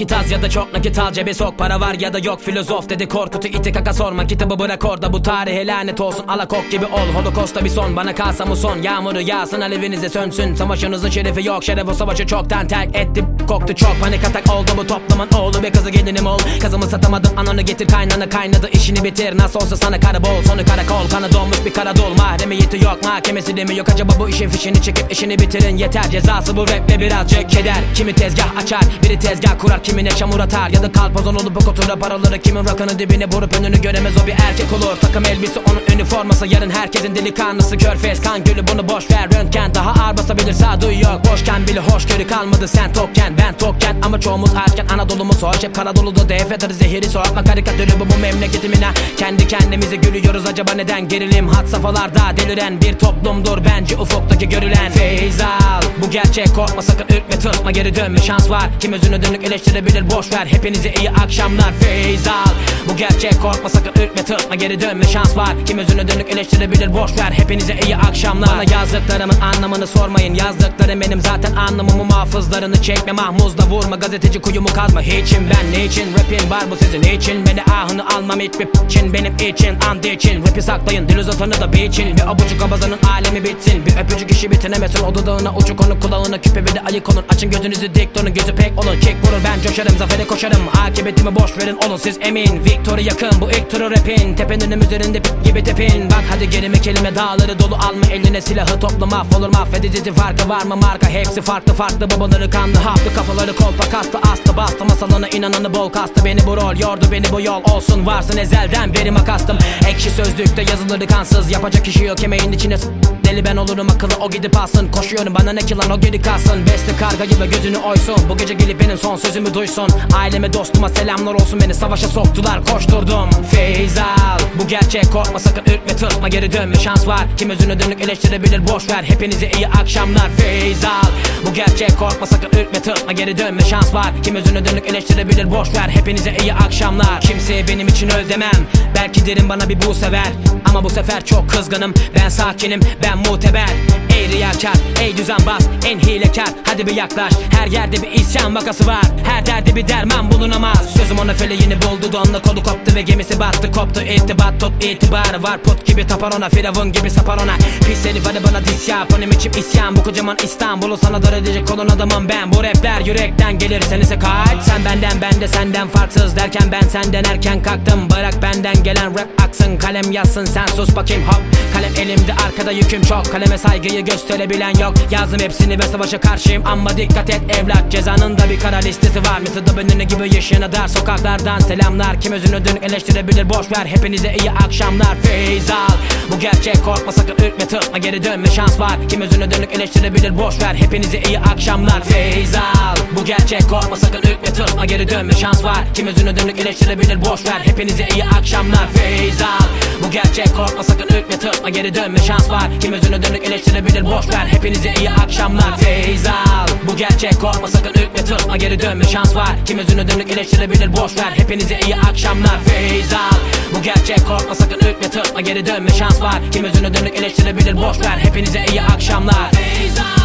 Vakit az ya da çok nakit al cebe sok. Para var ya da yok filozof dedi Korkut'u iti kaka sorma. Kitabı bırak orada bu tarihe lanet olsun. Alakok gibi ol holokosta bir son. Bana kalsa muson yağmuru yağsın alevinize sönsün. Savaşınızın şerefi yok şeref o savaşı çoktan terk etti. Koktu çok panik atak oldu bu toplamın oğlu ve kızı gelinim ol. Kızımı satamadım ananı getir kaynana kaynadı işini bitir. Nasıl olsa sana kara bol sonu karakol. Kanı donmuş bir karadol mahremiyeti yok mahkemesi de mi yok acaba bu işin fişini çekip işini bitirin yeter. Cezası bu rap ve birazcık keder. Kimi tezgah açar biri tezgah kurar kimine çamur atar. Ya da kalpazon olup o kutura paraları kimin rakının dibine vurup önünü göremez o bir erkek olur. Takım elbise onun üniforması yarın herkesin delikanlısı. Körfez kan gölü bunu boş ver röntgen daha ağır basabilir sağduyu yok. Boşken bile hoşgörü kalmadı sen tokken ben tokken. Ama çoğumuz açken Anadolu'muz hoş hep Karadolu'da DF'dir zehiri soğutma karikatürü bu memleketimine. Kendi kendimize gülüyoruz acaba neden gerilim had safhalarda deliren bir toplumdur bence ufuktaki görülen. Feyz al bu gerçek korkma sakın ürkme tırsma geri dönme şans var. Kim özünü dönük eleştirebilir boş ver hepinize iyi akşamlar. Feyz al bu gerçek korkma sakın ürkme tırsma geri dönme şans var. Kim özünü dönük eleştirebilir boş ver hepinize iyi akşamlar. Bana yazdıklarımın anlamını sormayın yazdıklarım benim zaten anlamımı muhafızlarını çekme mahmuzla vurma gazeteci kuyumu kazma hiçim ben ne için rapin var bu sizin için beni ahını almam hiçbir için benim için and için rapi saklayın dil uzatanı da biçin bir abucuk abazanın alemi bitsin bir öpücük işi bitinemesin o dudağına uçuk onu kulağına küpe ve de ayık olun açın gözünüzü dik durun gözü pek olun kick vurur ben coşarım zafere koşarım akıbetimi boş verin olun siz emin Victory yakın bu ilk turu rapin tepenin üzerinde pip gibi tepin bak hadi gerime kelime dağları dolu alma eline silahı topla mahvolur mahvedici farkı var mı marka hepsi farklı farklı babaları kanlı haplı kafaları kolpa kastı astı bastı masalına inananı bol kastı beni bu rol yordu beni bu yol olsun varsın ezelden beri makastım ekşi sözlükte yazıları kansız yapacak işi yok emeğin içine deli ben olurum akıllı o gidip alsın koşuyorum bana ne ki lan o geri kalsın beste kargayı ve gözünü oysun bu gece gelip benim son sözümü duysun aileme dostuma selamlar olsun beni savaşa soktular koşturdum Feyz al bu gerçek korkma sakın ürkme tırsma geri dönme şans var kim özünü dönük eleştirebilir boş ver hepinize iyi akşamlar Feyz al bu gerçek korkma sakın ürkme tırsma geri dönme şans var kim özünü dönük eleştirebilir boş ver hepinize iyi akşamlar kimseye benim için öl demem belki derin bana bir bu sever ama bu sefer çok kızgınım ben sakinim ben muteber ey riyakar ey düzenbaz en hilekar hadi bir yaklaş her yerde bir isyan vakası var her derde bir derman bulunamaz sözüm ona feleğini buldu donla kolu koptu ve gemisi battı koptu irtibat tut itibarı var put gibi tapar ona firavun gibi sapar ona pis herif hadi bana dis yap benim içim isyan bu kocaman İstanbul'u sana dar edecek olan adamım ben bu rapler yürekten gelir sen ise kaç sen benden ben de senden farksız derken ben senden erken kalktım bırak benden gelen rap aksın kalem yazsın sen sus bakayım hop kalem elimde arkada yüküm çok kaleme saygıyı gösterebilen yok yazdım hepsini ve savaşa karşıyım ama dikkat et evlat cezanın da bir kara listesi var Mısır'da benimle gibi yaşayana dar sokaklardan selamlar kim özünü dönük eleştirebilir boş ver hepinize iyi akşamlar Feyz al bu gerçek korkma sakın ürkme tırsma geri dönme şans var kim özünü dönük eleştirebilir boş ver hepinize iyi akşamlar Feyz al bu gerçek korkma sakın ürkme tırsma geri dönme şans var kim özünü dönük eleştirebilir boş ver hepinize iyi akşamlar Feyz al bu gerçek korkma sakın ürkme tırsma geri dönme şans var kim özünü dönük eleştirebilir boş ver hepinize iyi akşamlar Feyz al bu gerçek korkma sakın ürkme tırsma geri dönme şans var kim özünü dönük eleştirebilir boş ver hepinize iyi akşamlar Feyz al bu gerçek korkma sakın ürkme tırsma geri dönme şans var kim özünü dönük eleştirebilir boş ver hepinize iyi akşamlar Feyz al